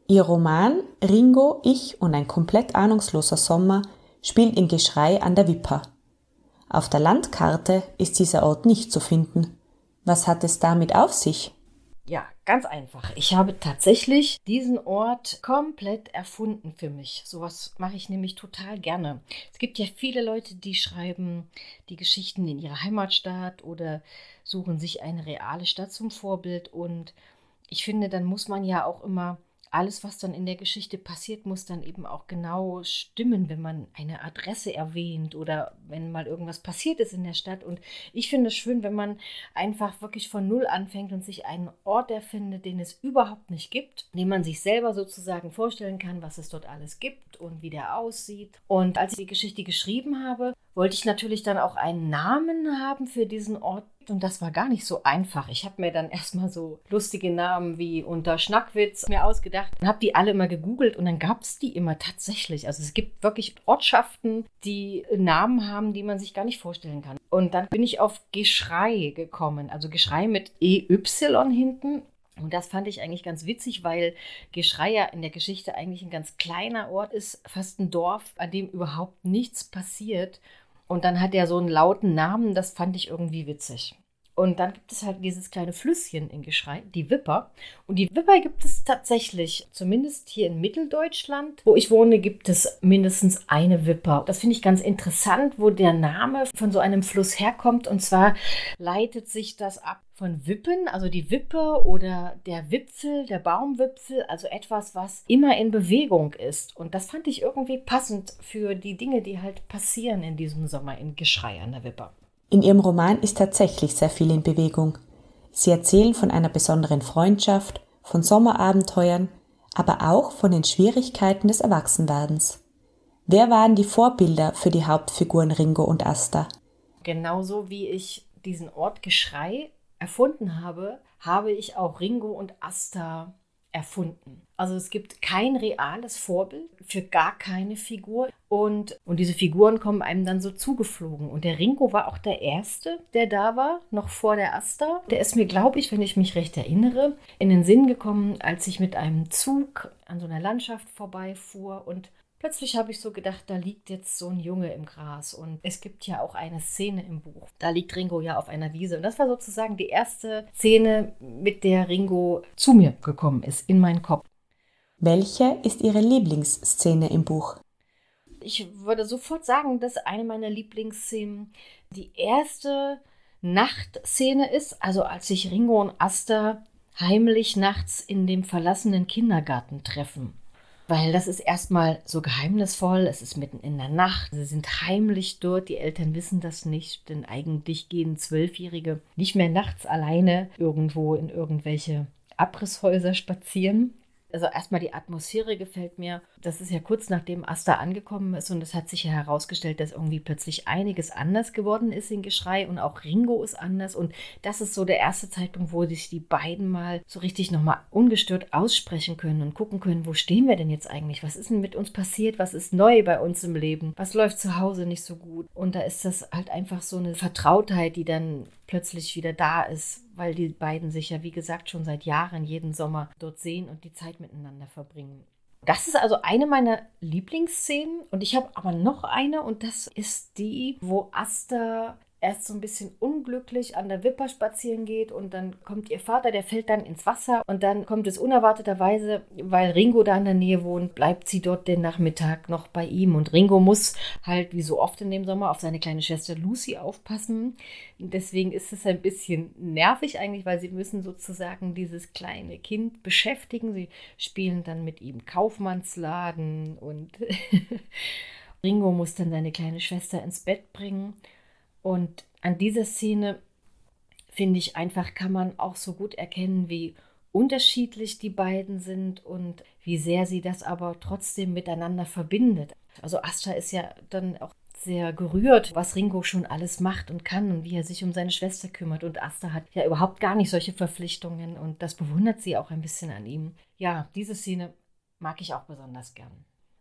Ihr Roman Ringo, ich und ein komplett ahnungsloser Sommer spielt in Geschrei an der Wipper. Auf der Landkarte ist dieser Ort nicht zu finden. Was hat es damit auf sich? Ja, ganz einfach. Ich habe tatsächlich diesen Ort komplett erfunden für mich. Sowas mache ich nämlich total gerne. Es gibt ja viele Leute, die schreiben die Geschichten in ihrer Heimatstadt oder suchen sich eine reale Stadt zum Vorbild. Und ich finde, dann muss man ja auch immer alles, was dann in der Geschichte passiert, muss dann eben auch genau stimmen, wenn man eine Adresse erwähnt oder wenn mal irgendwas passiert ist in der Stadt. Und ich finde es schön, wenn man einfach wirklich von Null anfängt und sich einen Ort erfindet, den es überhaupt nicht gibt, den man sich selber sozusagen vorstellen kann, was es dort alles gibt und wie der aussieht. Und als ich die Geschichte geschrieben habe, wollte ich natürlich dann auch einen Namen haben für diesen Ort. Und das war gar nicht so einfach. Ich habe mir dann erstmal so lustige Namen wie unter Schnackwitz mir ausgedacht und habe die alle immer gegoogelt und dann gab es die immer tatsächlich. Also es gibt wirklich Ortschaften, die Namen haben, die man sich gar nicht vorstellen kann. Und dann bin ich auf Geschrei gekommen. Also Geschrei mit EY hinten. Und das fand ich eigentlich ganz witzig, weil Geschrei ja in der Geschichte eigentlich ein ganz kleiner Ort ist, fast ein Dorf, an dem überhaupt nichts passiert. Und dann hat er so einen lauten Namen, das fand ich irgendwie witzig. Und dann gibt es halt dieses kleine Flüsschen in Geschrei, die Wipper. Und die Wipper gibt es tatsächlich, zumindest hier in Mitteldeutschland, wo ich wohne, gibt es mindestens eine Wipper. Das finde ich ganz interessant, wo der Name von so einem Fluss herkommt. Und zwar leitet sich das ab von Wippen, also die Wippe oder der Wipfel, der Baumwipfel, also etwas, was immer in Bewegung ist. Und das fand ich irgendwie passend für die Dinge, die halt passieren in diesem Sommer in Geschrei an der Wipper. In Ihrem Roman ist tatsächlich sehr viel in Bewegung. Sie erzählen von einer besonderen Freundschaft, von Sommerabenteuern, aber auch von den Schwierigkeiten des Erwachsenwerdens. Wer waren die Vorbilder für die Hauptfiguren Ringo und Asta? Genauso wie ich diesen Ort Geschrei erfunden habe, habe ich auch Ringo und Asta erfunden. Also es gibt kein reales Vorbild für gar keine Figur und diese Figuren kommen einem dann so zugeflogen. Und der Ringo war auch der Erste, der da war, noch vor der Asta. Der ist mir, glaube ich, wenn ich mich recht erinnere, in den Sinn gekommen, als ich mit einem Zug an so einer Landschaft vorbeifuhr und plötzlich habe ich so gedacht, da liegt jetzt so ein Junge im Gras und es gibt ja auch eine Szene im Buch. Da liegt Ringo ja auf einer Wiese und das war sozusagen die erste Szene, mit der Ringo zu mir gekommen ist, in meinen Kopf. Welche ist Ihre Lieblingsszene im Buch? Ich würde sofort sagen, dass eine meiner Lieblingsszenen die erste Nachtszene ist, also als sich Ringo und Asta heimlich nachts in dem verlassenen Kindergarten treffen. Weil das ist erstmal so geheimnisvoll, es ist mitten in der Nacht, sie sind heimlich dort, die Eltern wissen das nicht, denn eigentlich gehen 12-Jährige nicht mehr nachts alleine irgendwo in irgendwelche Abrisshäuser spazieren. Also erstmal die Atmosphäre gefällt mir. Das ist ja kurz nachdem Asta angekommen ist und es hat sich ja herausgestellt, dass irgendwie plötzlich einiges anders geworden ist in Geschrei und auch Ringo ist anders und das ist so der erste Zeitpunkt, wo sich die beiden mal so richtig nochmal ungestört aussprechen können und gucken können, wo stehen wir denn jetzt eigentlich? Was ist denn mit uns passiert? Was ist neu bei uns im Leben? Was läuft zu Hause nicht so gut? Und da ist das halt einfach so eine Vertrautheit, die dann plötzlich wieder da ist, weil die beiden sich ja, wie gesagt, schon seit Jahren jeden Sommer dort sehen und die Zeit miteinander verbringen. Das ist also eine meiner Lieblingsszenen und ich habe aber noch eine und das ist die, wo Asta erst so ein bisschen unglücklich an der Wipper spazieren geht und dann kommt ihr Vater, der fällt dann ins Wasser und dann kommt es unerwarteterweise, weil Ringo da in der Nähe wohnt, bleibt sie dort den Nachmittag noch bei ihm und Ringo muss halt wie so oft in dem Sommer auf seine kleine Schwester Lucy aufpassen. Deswegen ist es ein bisschen nervig eigentlich, weil sie müssen sozusagen dieses kleine Kind beschäftigen. Sie spielen dann mit ihm Kaufmannsladen und Ringo muss dann seine kleine Schwester ins Bett bringen. Und an dieser Szene, finde ich einfach, kann man auch so gut erkennen, wie unterschiedlich die beiden sind und wie sehr sie das aber trotzdem miteinander verbindet. Also Asta ist ja dann auch sehr gerührt, was Ringo schon alles macht und kann und wie er sich um seine Schwester kümmert. Und Asta hat ja überhaupt gar nicht solche Verpflichtungen und das bewundert sie auch ein bisschen an ihm. Ja, diese Szene mag ich auch besonders gern.